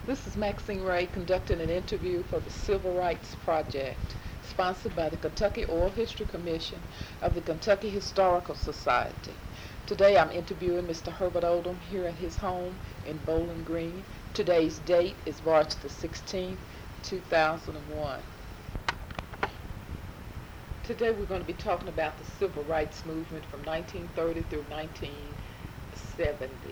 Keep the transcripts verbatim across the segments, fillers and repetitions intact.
This is Maxine Ray conducting an interview for the Civil Rights Project, sponsored by the Kentucky Oral History Commission of the Kentucky Historical Society. Today I'm interviewing Mister Herbert Oldham here at his home in Bowling Green. Today's date is March the sixteenth, two thousand one. Today we're going to be talking about the Civil Rights Movement from nineteen thirty through nineteen seventy.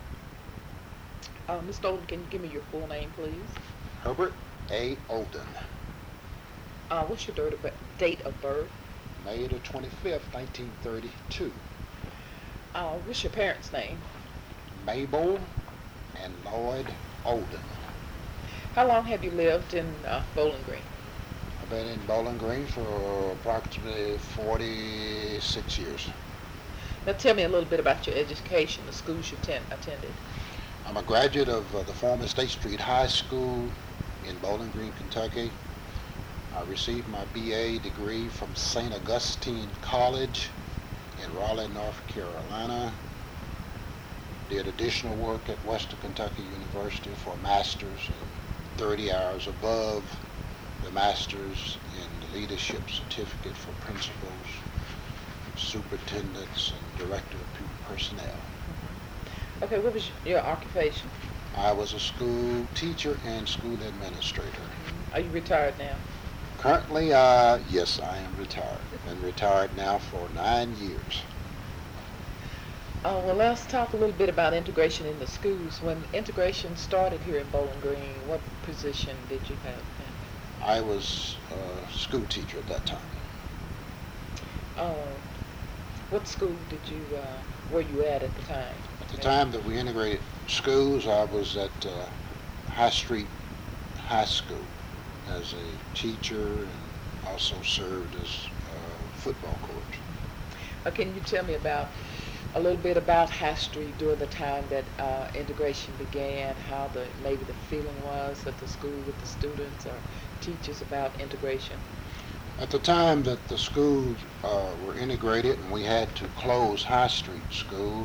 Uh, Mister Oldham, can you give me your full name, please? Herbert A. Oldham. Uh, what's your date of, date of birth? May the twenty-fifth, nineteen thirty-two. Uh, what's your parents' name? Mabel and Lloyd Oldham. How long have you lived in uh, Bowling Green? I've been in Bowling Green for approximately forty-six years. Now tell me a little bit about your education, the schools you ten- attended. I'm a graduate of uh, the former State Street High School in Bowling Green, Kentucky. I received my B A degree from Saint Augustine College in Raleigh, North Carolina. Did additional work at Western Kentucky University for a master's and thirty hours above the master's in the leadership certificate for principals, superintendents, and director of pupil personnel. Okay, what was your occupation? I was a school teacher and school administrator. Are you retired now? Currently, uh, yes, I am retired. Been retired now for nine years. Uh, well, let's talk a little bit about integration in the schools. When integration started here in Bowling Green, what position did you have then? I was a school teacher at that time. Uh, what school did you, uh, were you at at the time? At the time that we integrated schools, I was at uh, High Street High School as a teacher and also served as a football coach. Uh, can you tell me about a little bit about High Street during the time that uh, integration began, how the maybe the feeling was at the school with the students or teachers about integration? At the time that the schools uh, were integrated and we had to close High Street School,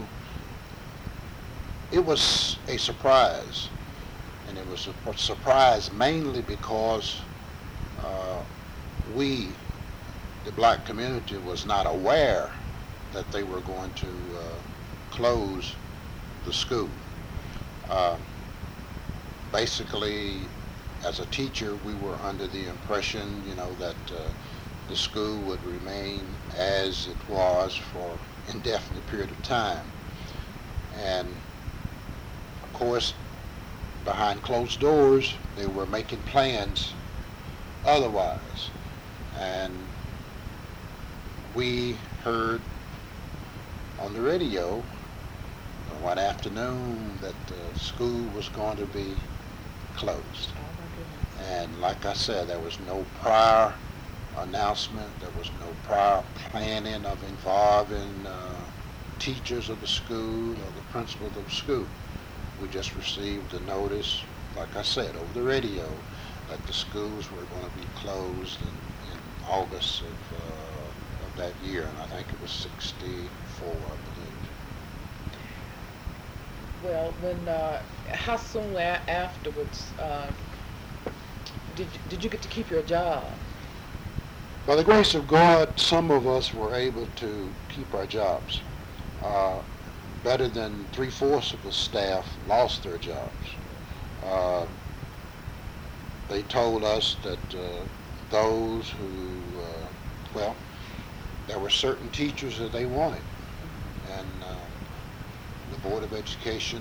it was a surprise. And it was a surprise mainly because uh, we, the black community, was not aware that they were going to uh, close the school. Uh, basically, as a teacher, we were under the impression, you know, that uh, the school would remain as it was for an indefinite period of time. And of course, behind closed doors, they were making plans otherwise. And we heard on the radio one afternoon that the school was going to be closed. And like I said, there was no prior announcement, there was no prior planning of involving uh, teachers of the school or the principal of the school. We just received a notice, like I said, over the radio, that the schools were going to be closed in, in August of, uh, of that year, and I think it was sixty-four, I believe. Well, when uh, how soon a- afterwards uh, did you, did you get to keep your job? By the grace of God, some of us were able to keep our jobs. Uh, better than three-fourths of the staff lost their jobs. Uh, they told us that uh, those who, uh, well, there were certain teachers that they wanted, and uh, the Board of Education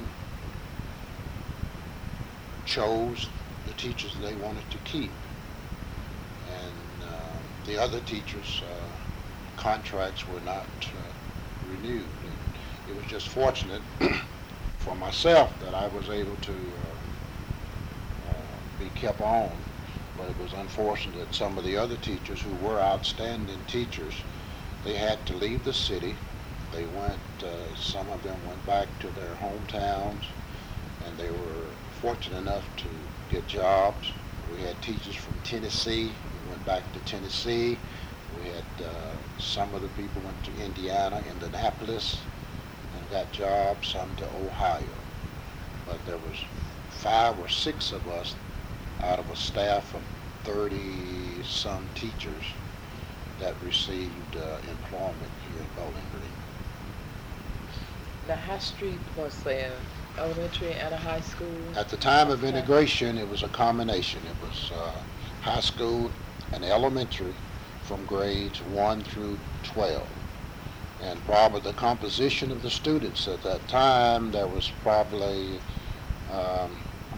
chose the teachers they wanted to keep, and uh, the other teachers' uh, contracts were not uh, renewed. It was just fortunate for myself that I was able to uh, uh, be kept on, but it was unfortunate that some of the other teachers who were outstanding teachers, they had to leave the city. They went, uh, some of them went back to their hometowns, and they were fortunate enough to get jobs. We had teachers from Tennessee who went back to Tennessee. We had uh, some of the people went to Indiana, Indianapolis, and got jobs, some to Ohio. But there was five or six of us out of a staff of thirty-some teachers that received uh, employment here in Bowling Green. Now, High Street was an elementary and a high school? At the time of Okay. integration, it was a combination. It was uh, high school and elementary from grades one through twelve. And probably the composition of the students at that time, there was probably um,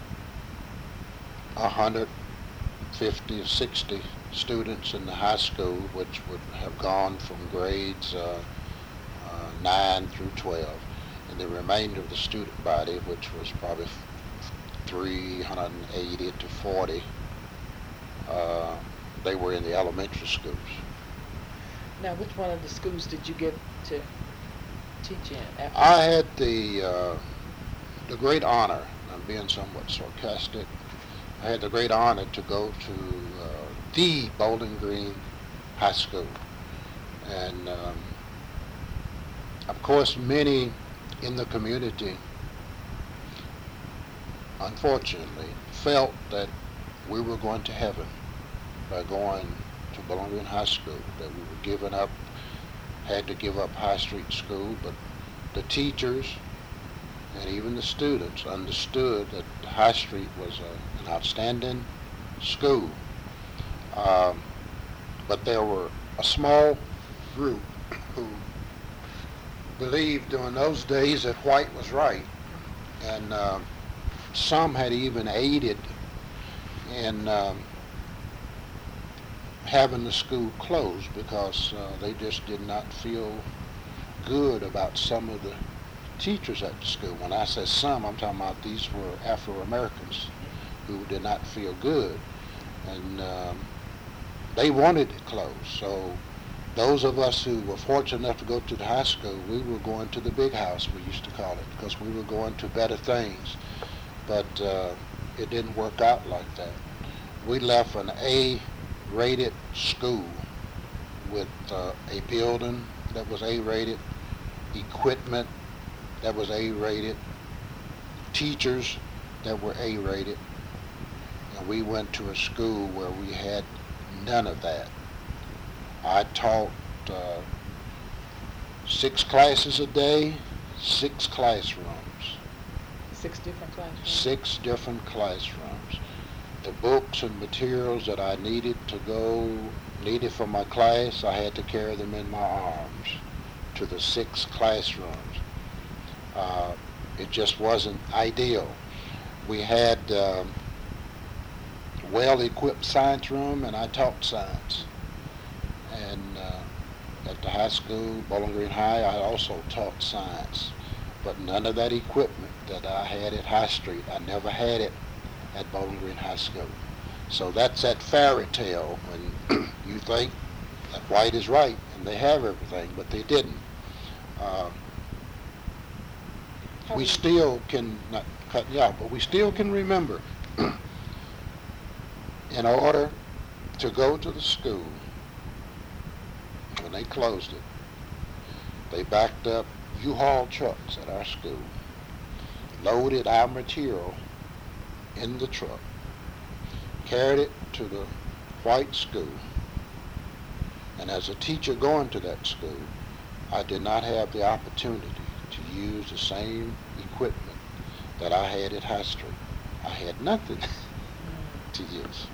one hundred fifty or sixty students in the high school, which would have gone from grades uh, uh, nine through twelve. And the remainder of the student body, which was probably three hundred eighty to forty, uh, they were in the elementary schools. Now, which one of the schools did you get to teach in? After I had the uh, the great honor, I'm being somewhat sarcastic, I had the great honor to go to uh, the Bowling Green High School. And um, of course, many in the community, unfortunately, felt that we were going to heaven by going to Bowling Green High School, that we were giving up, had to give up High Street School, but the teachers and even the students understood that High Street was a, an outstanding school. Um, but there were a small group who believed during those days that white was right, and uh, some had even aided in um, having the school closed because uh, they just did not feel good about some of the teachers at the school. When I say some, I'm talking about these were Afro-Americans who did not feel good, and um, they wanted it closed. So those of us who were fortunate enough to go to the high school, we were going to the big house, we used to call it, because we were going to better things. But uh, it didn't work out like that. We left an A-rated school with uh, a building that was A-rated, equipment that was A-rated, teachers that were A-rated, and we went to a school where we had none of that. I taught uh, six classes a day, six classrooms. six different classrooms? Six different classrooms. The books and materials that I needed to go, needed for my class, I had to carry them in my arms to the six classrooms. Uh, it just wasn't ideal. We had um, well-equipped science room, and I taught science. And uh, at the high school, Bowling Green High, I also taught science. But none of that equipment that I had at High Street, I never had it at Bowling Green High School. So that's that fairy tale when you think that white is right and they have everything, but they didn't. Uh, we still can, not cut you out, but we still can remember in order to go to the school, when they closed it, they backed up U-Haul trucks at our school, loaded our material in the truck, carried it to the white school, and as a teacher going to that school, I did not have the opportunity to use the same equipment that I had at High Street. I had nothing to use.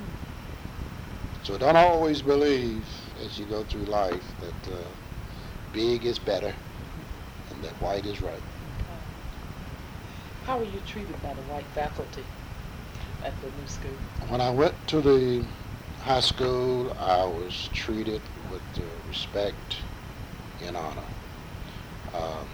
So don't always believe as you go through life that uh, big is better and that white is right. How were you treated by the white faculty at the new school? When I went to the high school, I was treated with uh, respect and honor. Um,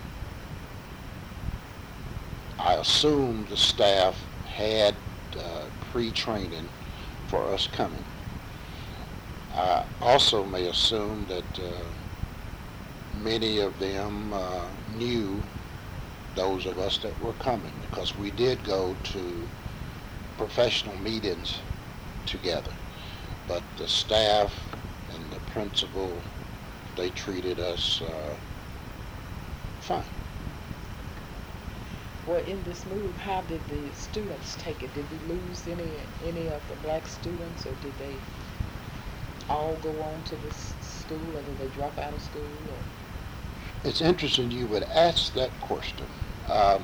I assumed the staff had uh, pre-training for us coming. I also may assume that uh, many of them uh, knew those of us that were coming, because we did go to professional meetings together. But the staff and the principal, they treated us uh, fine. Well, in this move, how did the students take it? Did we lose any any of the black students, or did they all go on to this school, or did they drop out of school? Or? It's interesting you would ask that question. Um,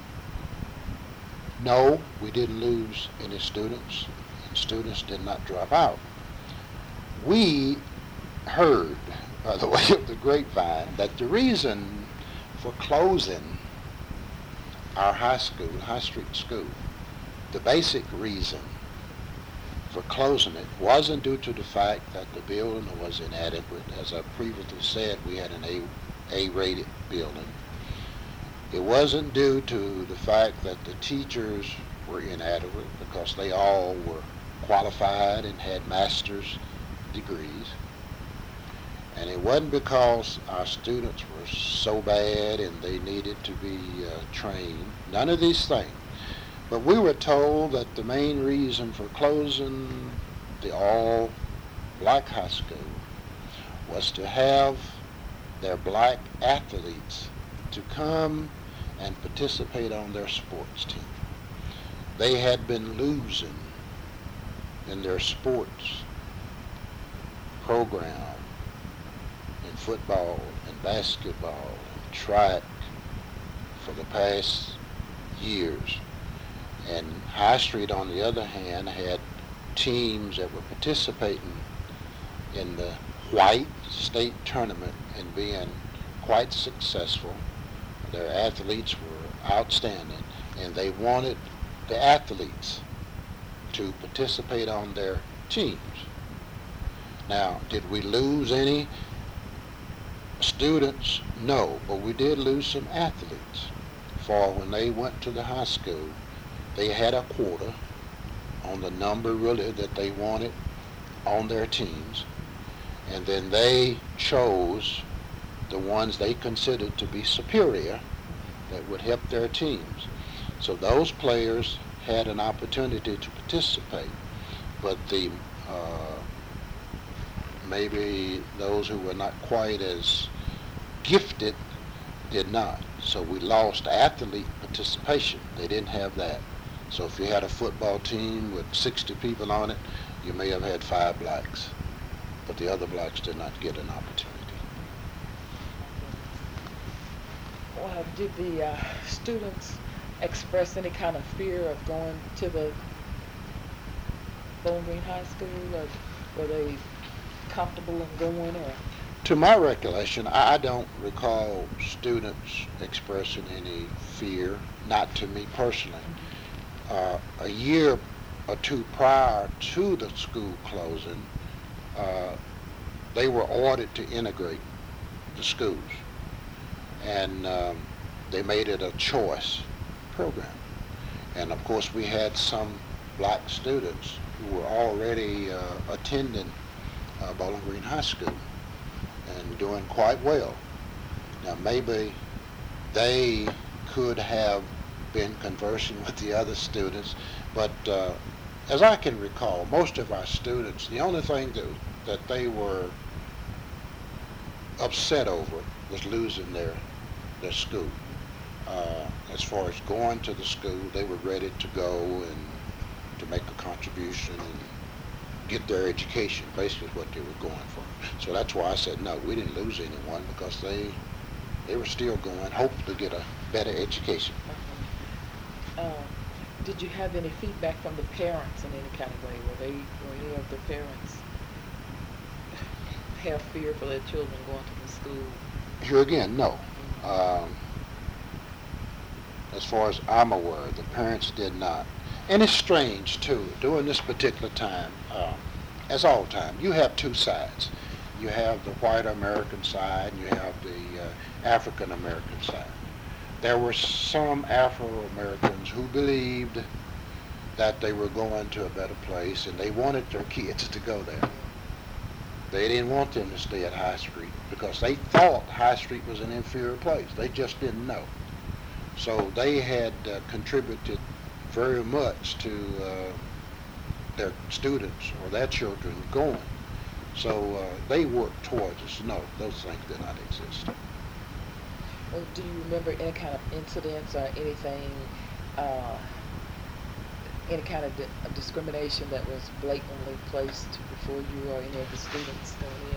no, we didn't lose any students, and students did not drop out. We heard, by the way of the grapevine, that the reason for closing our high school, High Street School, the basic reason for closing it wasn't due to the fact that the building was inadequate. As I previously said, we had an A, A-rated building. It wasn't due to the fact that the teachers were inadequate, because they all were qualified and had master's degrees. And it wasn't because our students were so bad and they needed to be uh, trained. None of these things. But we were told that the main reason for closing the all-black high school was to have their black athletes to come and participate on their sports team. They had been losing in their sports program, in football and basketball and track for the past years. And High Street, on the other hand, had teams that were participating in the white state tournament and being quite successful. Their athletes were outstanding, and they wanted the athletes to participate on their teams. Now, did we lose any students? No, but we did lose some athletes. For when they went to the high school, they had a quota on the number really that they wanted on their teams, and then they chose the ones they considered to be superior that would help their teams. So those players had an opportunity to participate, but the uh, maybe those who were not quite as gifted did not. So we lost athlete participation. They didn't have that. So if you had a football team with sixty people on it, you may have had five blacks, but the other blacks did not get an opportunity. Well, did the uh, students express any kind of fear of going to the Bowling Green High School, or were they comfortable in going? Or? To my recollection, I don't recall students expressing any fear, not to me personally. Uh, a year or two prior to the school closing, uh, they were ordered to integrate the schools, and um, they made it a choice program. And of course, we had some black students who were already uh, attending uh, Bowling Green High School and doing quite well. Now, maybe they could have been conversing with the other students, but uh, as I can recall, most of our students, the only thing that, that they were upset over was losing their, their school. Uh, as far as going to the school, they were ready to go and to make a contribution and get their education, basically is what they were going for. So that's why I said, no, we didn't lose anyone, because they they were still going, hoping to get a better education. Uh-huh. Uh, did you have any feedback from the parents in any kind of way? Were they, were any of the parents have fear for their children going to the school? Here again, no. Mm-hmm. Um, as far as I'm aware, the parents did not. And it's strange, too, during this particular time, uh, as all time, you have two sides. You have the white American side, and you have the uh, African American side. There were some Afro-Americans who believed that they were going to a better place, and they wanted their kids to go there. They didn't want them to stay at High Street, because they thought High Street was an inferior place. They just didn't know. So they had uh, contributed very much to uh, their students or their children going. So uh, they worked towards us. No, those things did not exist. Well, do you remember any kind of incidents or anything, uh, any kind of di- of discrimination that was blatantly placed before you or any of the students going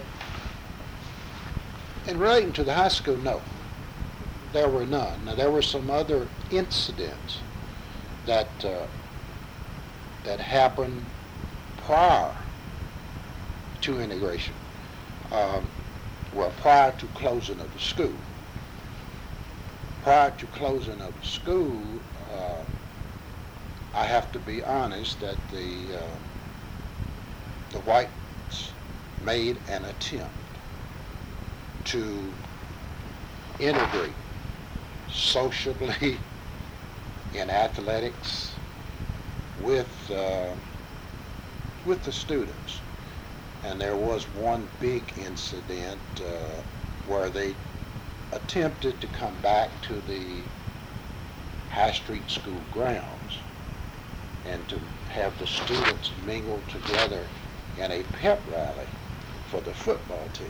In relating to the high school, no, there were none. Now there were some other incidents that uh, that happened prior to integration, um, well, prior to closing of the school. Prior to closing of the school, uh, I have to be honest that the uh, the whites made an attempt to integrate socially in athletics with uh, with the students. And there was one big incident uh, where they attempted to come back to the High Street School grounds and to have the students mingle together in a pep rally for the football team.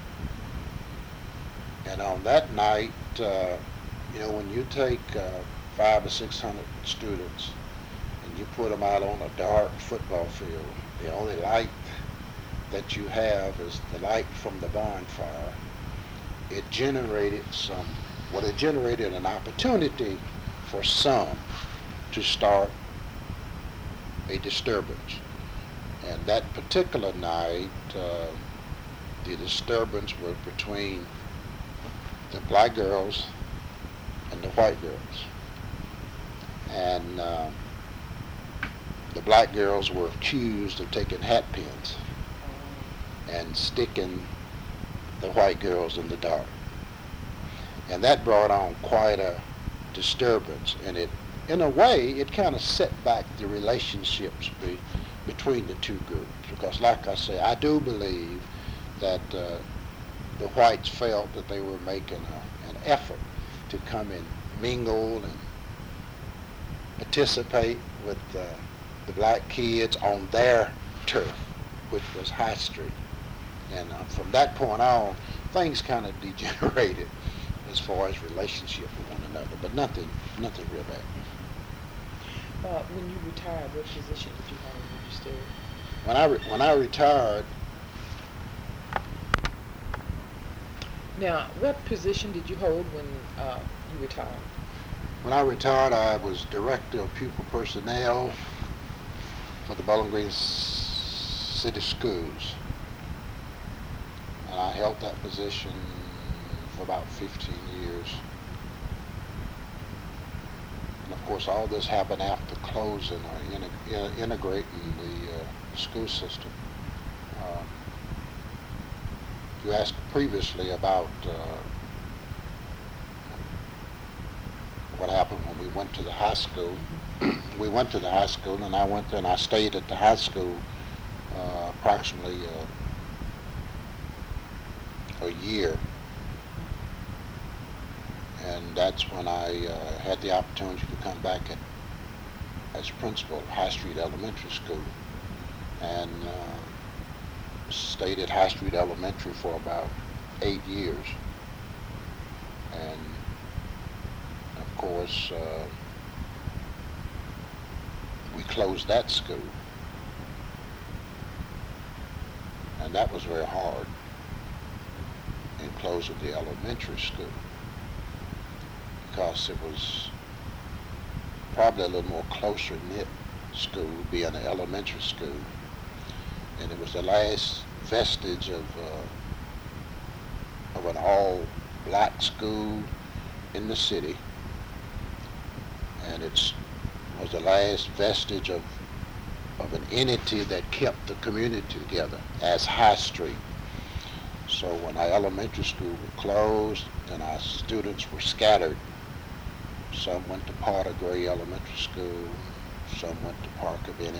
And on that night, uh, you know, when you take uh, five or six hundred students and you put them out on a dark football field, the only light that you have is the light from the bonfire. It generated some, well, it generated an opportunity for some to start a disturbance. And that particular night, uh, the disturbance was between the black girls and the white girls. And uh, the black girls were accused of taking hat pins and sticking the white girls in the dark. And that brought on quite a disturbance. And it, in a way, it kind of set back the relationships be, between the two groups. Because like I say, I do believe that uh, the whites felt that they were making a, an effort to come and mingle and participate with uh, the black kids on their turf, which was High Street. And uh, from that point on, things kind of degenerated as far as relationship with one another, but nothing, nothing real bad. Uh, when you retired, what position did you hold when you still? When I re- when I retired, Now, what position did you hold when uh, you retired? when I retired, I was director of pupil personnel for the Bowling Green S- City Schools, and I held that position for about fifteen years. And of course, all this happened after closing or in, in, integrating the uh, school system. Uh, you asked previously about uh, what happened when we went to the high school. We went to the high school, and I went there and I stayed at the high school uh, approximately uh, a year. And that's when I uh, had the opportunity to come back at, as principal of High Street Elementary School, and uh, stayed at High Street Elementary for about eight years. And of course, uh, we closed that school, and that was very hard in closing the elementary school, because it was probably a little more closer knit school, being an elementary school, and it was the last vestige of uh, of an all black school in the city, and it was the last vestige of of an entity that kept the community together as High Street. So when our elementary school was closed and our students were scattered, some went to Potter Gray Elementary School, some went to Parker Bennett,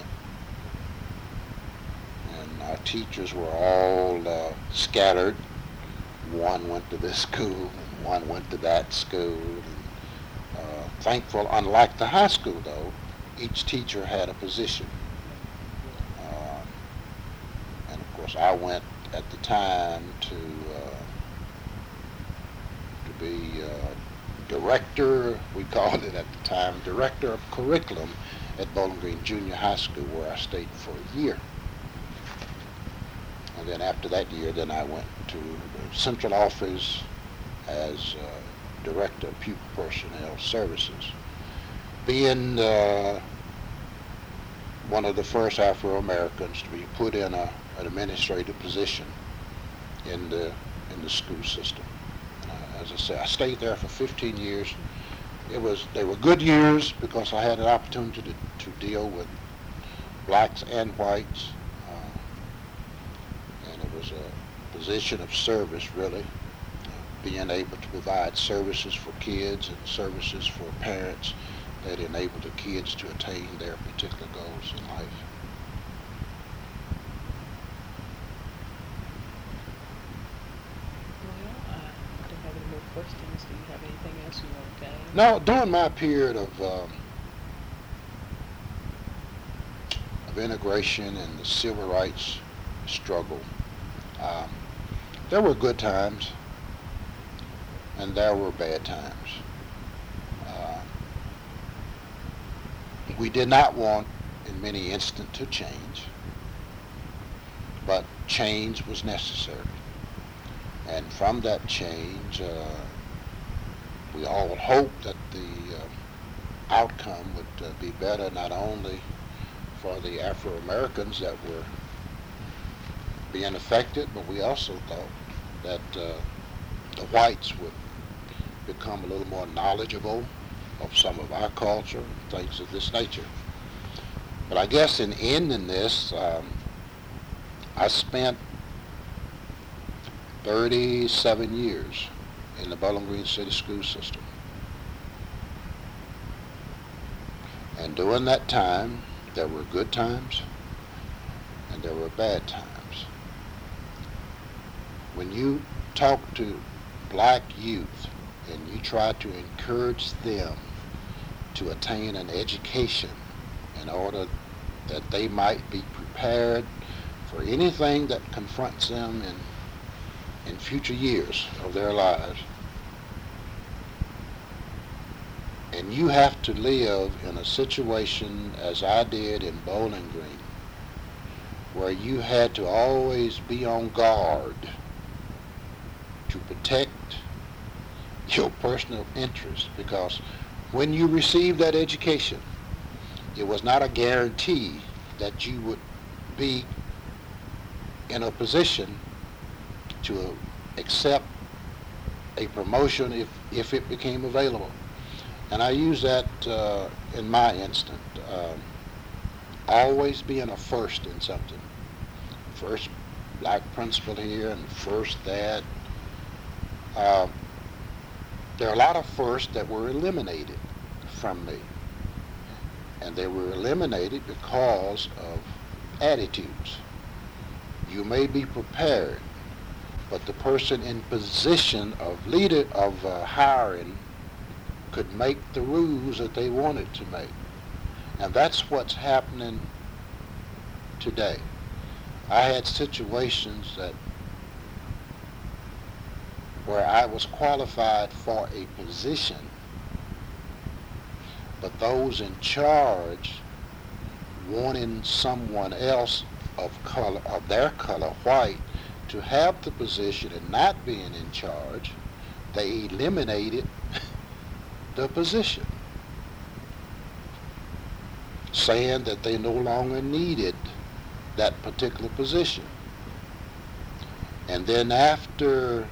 and our teachers were all uh, scattered. One went to this school, and one went to that school. And, uh, thankful, unlike the high school though, each teacher had a position. Uh, and of course I went at the time to, uh, to be uh, director, we called it at the time, director of curriculum at Bowling Green Junior High School, where I stayed for a year. And then after that year, then I went to the central office as uh, director of pupil personnel services. Being uh, one of the first Afro-Americans to be put in a, an administrative position in the in the school system. Uh, as I say, I stayed there for fifteen years. It was they were good years because I had an opportunity to, to deal with blacks and whites, uh, and it was a position of service, really, uh, being able to provide services for kids and services for parents that enable the kids to attain their particular goals in life. Well, I don't have any more questions. Do you have anything else you want to add? Now, during my period of um, of integration and the civil rights struggle, um, there were good times and there were bad times. Uh, we did not want, in many instances, to change, but change was necessary. And from that change, uh, we all hoped that the uh, outcome would uh, be better, not only for the Afro-Americans that were being affected, but we also thought that uh, the whites would become a little more knowledgeable of some of our culture and things of this nature. But I guess in ending this, um, I spent thirty-seven years in the Bowling Green City school system. And during that time, there were good times and there were bad times. When you talk to black youth and you try to encourage them to attain an education in order that they might be prepared for anything that confronts them in in future years of their lives, and you have to live in a situation as I did in Bowling Green, where you had to always be on guard to protect your personal interests, because when you received that education, it was not a guarantee that you would be in a position to accept a promotion if, if it became available. And I use that uh, in my instant, um, always being a first in something. First black principal here and first that. Uh, there are a lot of firsts that were eliminated from me. And they were eliminated because of attitudes. You may be prepared, but the person in position of leader of uh, hiring could make the rules that they wanted to make. And that's what's happening today. I had situations that where I was qualified for a position, but those in charge wanting someone else of color, of their color, white, to have the position and not being in charge, they eliminated the position, saying that they no longer needed that particular position. And then after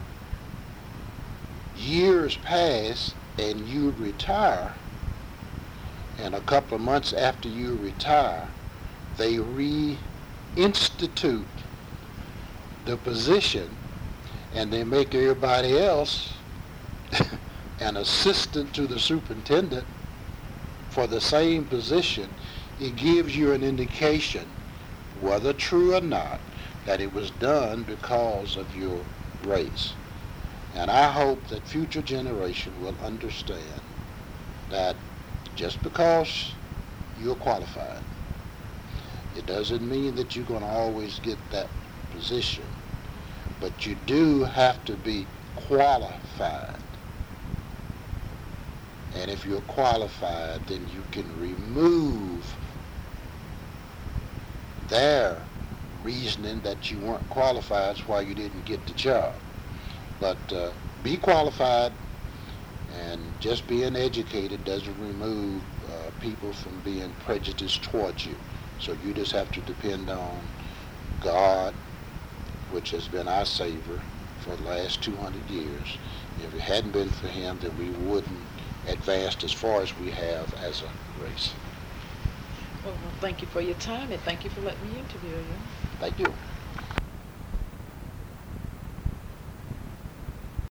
years pass and you retire, and a couple of months after you retire, they reinstitute the position, and they make everybody else an assistant to the superintendent for the same position. It gives you an indication, whether true or not, that it was done because of your race. And I hope that future generation will understand that just because you're qualified, it doesn't mean that you're going to always get that position. But you do have to be qualified. And if you're qualified, then you can remove their reasoning that you weren't qualified is why you didn't get the job. But uh, be qualified, and just being educated doesn't remove uh, people from being prejudiced towards you. So you just have to depend on God, which has been our Savior for the last two hundred years. If it hadn't been for him, then we wouldn't advance as far as we have as a race. Well, well, thank you for your time, and thank you for letting me interview you. Thank you.